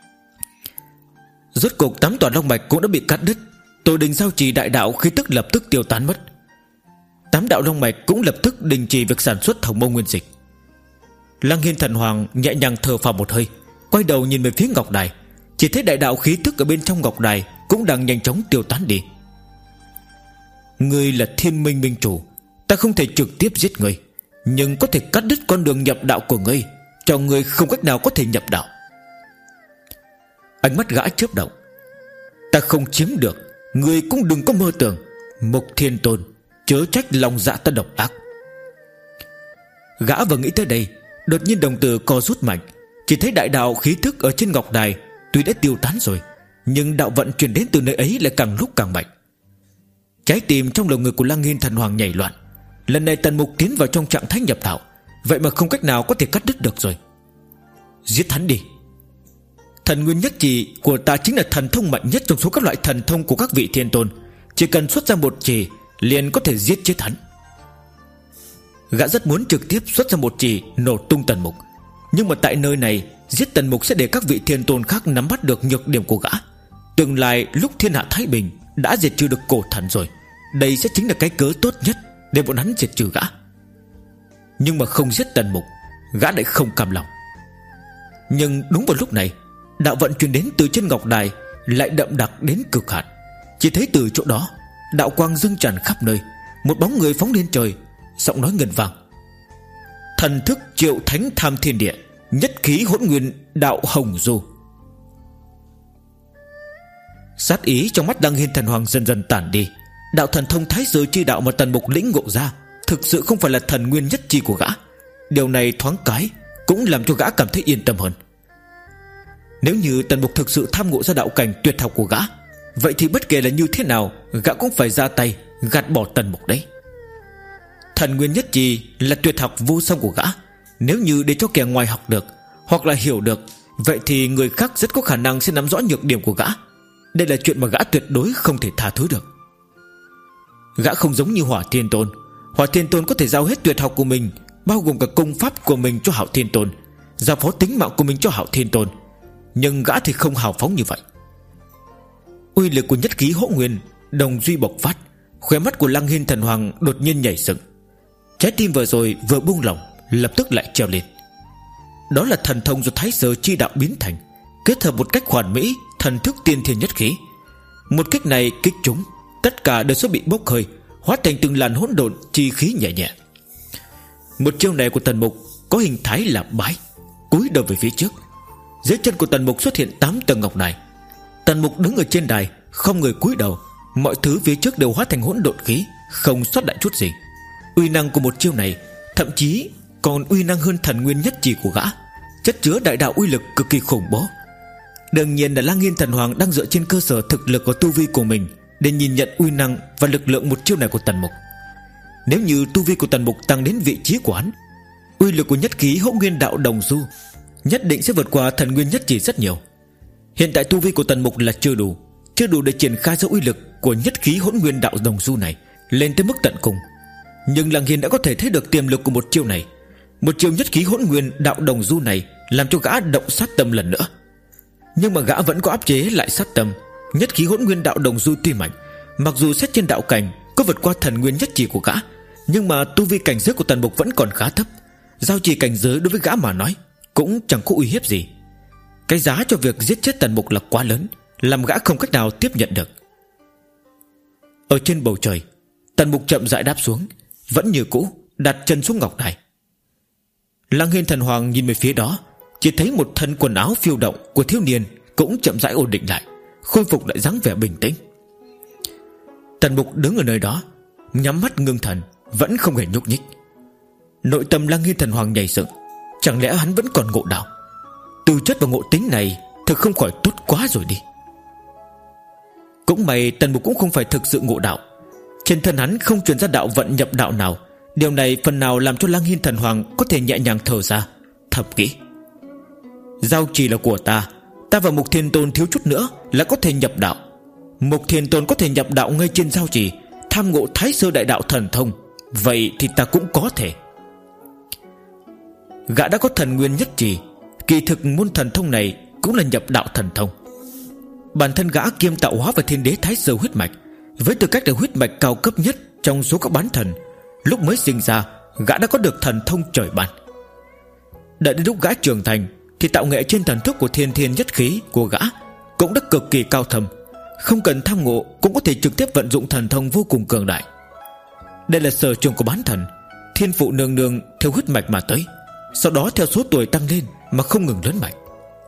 S1: Rốt cuộc tám tòa long mạch cũng đã bị cắt đứt, tổ đình giao trì đại đạo khí tức lập tức tiêu tán mất. Tám đạo long mạch cũng lập tức đình chỉ việc sản xuất hồng mông nguyên dịch. Lăng Hiên Thần Hoàng nhẹ nhàng thở phào một hơi, quay đầu nhìn về phía ngọc đài, chỉ thấy đại đạo khí tức ở bên trong ngọc đài cũng đang nhanh chóng tiêu tán đi. Ngươi là Thiên Minh Minh Chủ, ta không thể trực tiếp giết ngươi, nhưng có thể cắt đứt con đường nhập đạo của ngươi, cho ngươi không cách nào có thể nhập đạo. Ánh mắt gã chớp động: ta không chiếm được, ngươi cũng đừng có mơ tưởng. Mục Thiên Tôn, chớ trách lòng dạ ta độc ác. Gã vừa nghĩ tới đây, đột nhiên đồng tử co rút mạnh, chỉ thấy đại đạo khí thức ở trên ngọc đài tuy đã tiêu tán rồi, nhưng đạo vận truyền đến từ nơi ấy lại càng lúc càng mạnh. Trái tim trong lòng người của Lăng Hiên Thần Hoàng nhảy loạn. Lần này Tần Mục tiến vào trong trạng thái nhập đạo, vậy mà không cách nào có thể cắt đứt được rồi. Giết hắn đi. Thần nguyên nhất chỉ của ta chính là thần thông mạnh nhất trong số các loại thần thông của các vị thiên tôn, chỉ cần xuất ra một chỉ liền có thể giết chết hắn. Gã rất muốn trực tiếp xuất ra một chỉ nổ tung Tần Mục, nhưng mà tại nơi này giết Tần Mục sẽ để các vị thiên tôn khác nắm bắt được nhược điểm của gã. Tương lai lúc thiên hạ thái bình đã diệt trừ được cổ thần rồi, đây sẽ chính là cái cớ tốt nhất để bọn hắn diệt trừ gã. Nhưng mà không giết Tần Mục, gã lại không cam lòng. Nhưng đúng vào lúc này, đạo vận truyền đến từ trên ngọc đài lại đậm đặc đến cực hạn. Chỉ thấy từ chỗ đó, đạo quang dâng tràn khắp nơi, một bóng người phóng lên trời, giọng nói ngân vang: thần thức Triệu Thánh Tham Thiên Địa, nhất khí hỗn nguyên đạo hồng du. Sát ý trong mắt Lăng Hiên Thần Hoàng dần dần tản đi. Đạo thần thông Thái Sơ Chi Đạo mà Tần Mục lĩnh ngộ ra thực sự không phải là thần nguyên nhất chi của gã. Điều này thoáng cái cũng làm cho gã cảm thấy yên tâm hơn. Nếu như Tần Mục thực sự tham ngộ ra đạo cảnh tuyệt học của gã, vậy thì bất kể là như thế nào, gã cũng phải ra tay gạt bỏ Tần Mục đấy. Thần nguyên nhất chi là tuyệt học vô song của gã. Nếu như để cho kẻ ngoài học được hoặc là hiểu được, vậy thì người khác rất có khả năng sẽ nắm rõ nhược điểm của gã. Đây là chuyện mà gã tuyệt đối không thể tha thứ được. Gã không giống như Hỏa Thiên Tôn. Hỏa Thiên Tôn có thể giao hết tuyệt học của mình, bao gồm cả công pháp của mình cho Hạo Thiên Tôn, giao phó tính mạng của mình cho Hạo Thiên Tôn. Nhưng gã thì không hào phóng như vậy. Uy lực của nhất khí hỗn nguyên đồng duy bộc phát. Khóe mắt của Lăng Hiên Thần Hoàng đột nhiên nhảy dựng. Trái tim vừa rồi vừa buông lỏng, lập tức lại treo lên. Đó là thần thông do Thái Sơ Chi Đạo biến thành, kết hợp một cách hoàn mỹ thần thức tiên thiên nhất khí. Một kích này kích chúng, tất cả đều sẽ bị bốc hơi, hóa thành từng làn hỗn độn chi khí nhẹ nhẹ. Một chiêu này của Tần Mục có hình thái là bái, cúi đầu về phía trước. Dưới chân của Tần Mục xuất hiện tám tầng ngọc đài. Tần Mục đứng ở trên đài, không người cúi đầu. Mọi thứ phía trước đều hóa thành hỗn độn khí, không sót lại chút gì. Uy năng của một chiêu này thậm chí còn uy năng hơn thần nguyên nhất chỉ của gã, chất chứa đại đạo uy lực cực kỳ khủng bố. Đương nhiên là Lăng Hiên Thần Hoàng đang dựa trên cơ sở thực lực và tu vi của mình để nhìn nhận uy năng và lực lượng một chiêu này của Tần Mục. Nếu như tu vi của Tần Mục tăng đến vị trí của hắn, uy lực của nhất khí hỗn nguyên đạo đồng du nhất định sẽ vượt qua thần nguyên nhất chỉ rất nhiều. Hiện tại tu vi của Tần Mục là chưa đủ, chưa đủ để triển khai ra uy lực của nhất khí hỗn nguyên đạo đồng du này lên tới mức tận cùng. Nhưng Lăng Hiên đã có thể thấy được tiềm lực của một chiêu này. Một chiêu nhất khí hỗn nguyên đạo đồng du này làm cho gã động sát tâm lần nữa. Nhưng mà gã vẫn có áp chế lại sát tâm. Nhất khí hỗn nguyên đạo đồng du tuy mạnh, mặc dù xét trên đạo cảnh có vượt qua thần nguyên nhất chỉ của gã, nhưng mà tu vi cảnh giới của Tần Mục vẫn còn khá thấp. Giao trì cảnh giới đối với gã mà nói cũng chẳng có uy hiếp gì. Cái giá cho việc giết chết Tần Mục là quá lớn, làm gã không cách nào tiếp nhận được. Ở trên bầu trời, Tần Mục chậm rãi đáp xuống, vẫn như cũ đặt chân xuống ngọc đài. Lăng Hiên Thần Hoàng nhìn về phía đó, chỉ thấy một thân quần áo phiêu động của thiếu niên cũng chậm rãi ổn định lại, khôi phục lại dáng vẻ bình tĩnh. Tần Mục đứng ở nơi đó, nhắm mắt ngưng thần, vẫn không hề nhúc nhích. Nội tâm Lăng Hiên Thần Hoàng nhảy dựng. Chẳng lẽ hắn vẫn còn ngộ đạo? Tư chất và ngộ tính này thực không khỏi tốt quá rồi đi. Cũng may Tần Mục cũng không phải thực sự ngộ đạo. Trên thân hắn không truyền ra đạo vận nhập đạo nào. Điều này phần nào làm cho Lăng Hiên Thần Hoàng có thể nhẹ nhàng thở ra, thầm nghĩ: giao trì là của ta, ta và Mục Thiên Tôn thiếu chút nữa là có thể nhập đạo. Mục Thiên Tôn có thể nhập đạo ngay trên giao trì, tham ngộ Thái Sơ Đại Đạo thần thông, vậy thì ta cũng có thể. Gã đã có thần nguyên nhất trì, kỳ thực môn thần thông này cũng là nhập đạo thần thông. Bản thân gã kiêm tạo hóa và thiên đế Thái Sơ huyết mạch, với tư cách là huyết mạch cao cấp nhất trong số các bán thần. Lúc mới sinh ra, gã đã có được thần thông trời ban. Đợi đến lúc gã trưởng thành thì tạo nghệ trên thần thức của thiên thiên nhất khí của gã cũng đã cực kỳ cao thâm, không cần tham ngộ cũng có thể trực tiếp vận dụng thần thông vô cùng cường đại. Đây là sở trường của bán thần, thiên phụ nương nương theo huyết mạch mà tới, sau đó theo số tuổi tăng lên mà không ngừng lớn mạnh.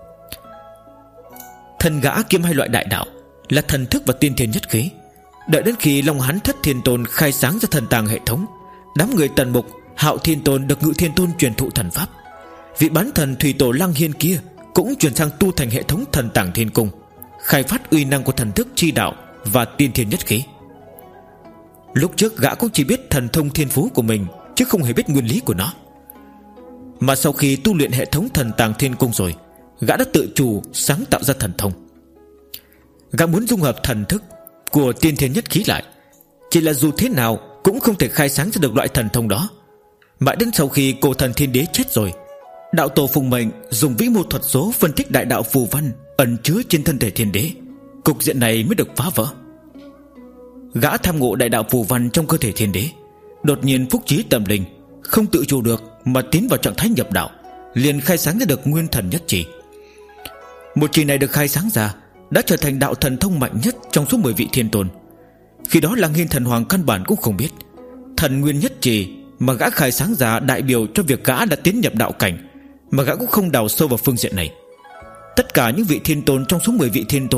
S1: Thần gã kiêm hai loại đại đạo là thần thức và tiên thiên nhất khí. Đợi đến khi Long Hán Thất Thiên Tôn khai sáng ra thần tàng hệ thống, đám người Tần Mục, Hạo Thiên Tôn được Ngự Thiên Tôn truyền thụ thần pháp. Vị bán thần thủy tổ Lăng Hiên kia cũng chuyển sang tu thành hệ thống thần tàng thiên cung, khai phát uy năng của thần thức chi đạo và tiên thiên nhất khí. Lúc trước gã cũng chỉ biết thần thông thiên phú của mình, chứ không hề biết nguyên lý của nó. Mà sau khi tu luyện hệ thống thần tàng thiên cung rồi, gã đã tự chủ sáng tạo ra thần thông. Gã muốn dung hợp thần thức của tiên thiên nhất khí lại, chỉ là dù thế nào cũng không thể khai sáng ra được loại thần thông đó. Mãi đến sau khi cổ thần thiên đế chết rồi, đạo tổ Phùng Mệnh dùng vĩ mô thuật số phân tích đại đạo phù văn ẩn chứa trên thân thể thiên đế, cục diện này mới được phá vỡ. Gã tham ngộ đại đạo phù văn trong cơ thể thiên đế, đột nhiên phúc trí tâm linh, không tự chủ được mà tiến vào trạng thái nhập đạo, liền khai sáng ra được nguyên thần nhất chỉ. Một chỉ này được khai sáng ra đã trở thành đạo thần thông mạnh nhất trong số mười vị thiên tôn. Khi đó Lăng Hiên Thần Hoàng căn bản cũng không biết thần nguyên nhất chỉ mà gã khai sáng ra đại biểu cho việc gã đã tiến nhập đạo cảnh, mà gã cũng không đào sâu vào phương diện này. Tất cả những vị thiên tôn trong số mười vị thiên tôn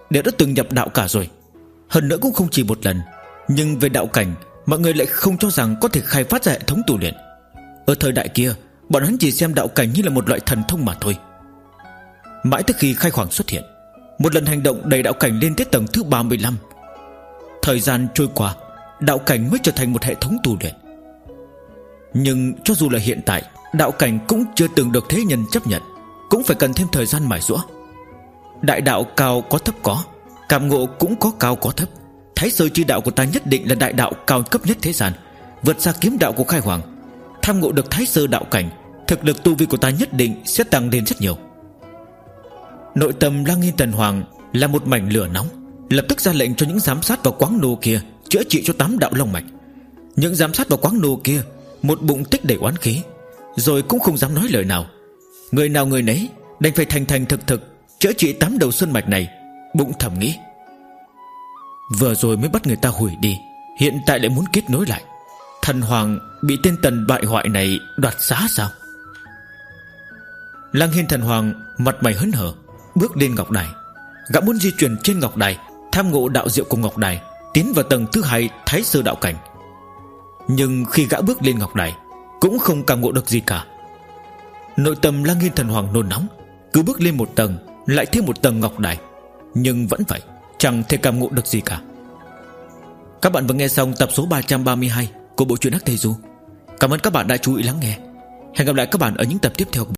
S1: đều đã từng nhập đạo cả rồi. Hơn nữa cũng không chỉ một lần. Nhưng về đạo cảnh, mọi người lại không cho rằng có thể khai phát ra hệ thống tu luyện. Ở thời đại kia, bọn hắn chỉ xem đạo cảnh như là một loại thần thông mà thôi. Mãi tới khi khai hoàng xuất hiện, một lần hành động đẩy đạo cảnh lên tới tầng thứ ba mươi lăm. Thời gian trôi qua, đạo cảnh mới trở thành một hệ thống tu luyện. Nhưng cho dù là hiện tại, đạo cảnh cũng chưa từng được thế nhân chấp nhận, cũng phải cần thêm thời gian mài giũa. Đại đạo cao có thấp có, cảm ngộ cũng có cao có thấp. Thái sơ chi đạo của ta nhất định là đại đạo cao cấp nhất thế gian, vượt xa kiếm đạo của khai hoàng. Tham ngộ được thái sơ đạo cảnh, thực lực tu vi của ta nhất định sẽ tăng lên rất nhiều. Nội tâm Lăng Yên Thần Hoàng là một mảnh lửa nóng, lập tức ra lệnh cho những giám sát vào quáng nô kia chữa trị cho tám đạo long mạch. Những giám sát vào quáng nô kia một bụng tích đầy oán khí, rồi cũng không dám nói lời nào. Người nào người nấy đành phải thành thành thực thực chữa trị tám đầu sơn mạch này. Bụng thầm nghĩ, vừa rồi mới bắt người ta hủy đi, hiện tại lại muốn kết nối lại. Thần Hoàng bị tên Tần bại hoại này đoạt xá sao? Lăng Hiên Thần Hoàng mặt mày hớn hở bước lên ngọc đài. Gã muốn di chuyển trên ngọc đài, tham ngộ đạo diệu của ngọc đài, tiến vào tầng thứ hai thái sơ đạo cảnh. Nhưng khi gã bước lên ngọc đài, cũng không cảm ngộ được gì cả. Nội tâm Lăng Hiên Thần Hoàng nôn nóng, cứ bước lên một tầng lại thêm một tầng ngọc đài, nhưng vẫn vậy, chẳng thể cảm ngộ được gì cả. Các bạn vừa nghe xong tập số ba trăm ba mươi hai của bộ truyện Hắc Thầy Du. Cảm ơn các bạn đã chú ý lắng nghe. Hẹn gặp lại các bạn ở những tập tiếp theo.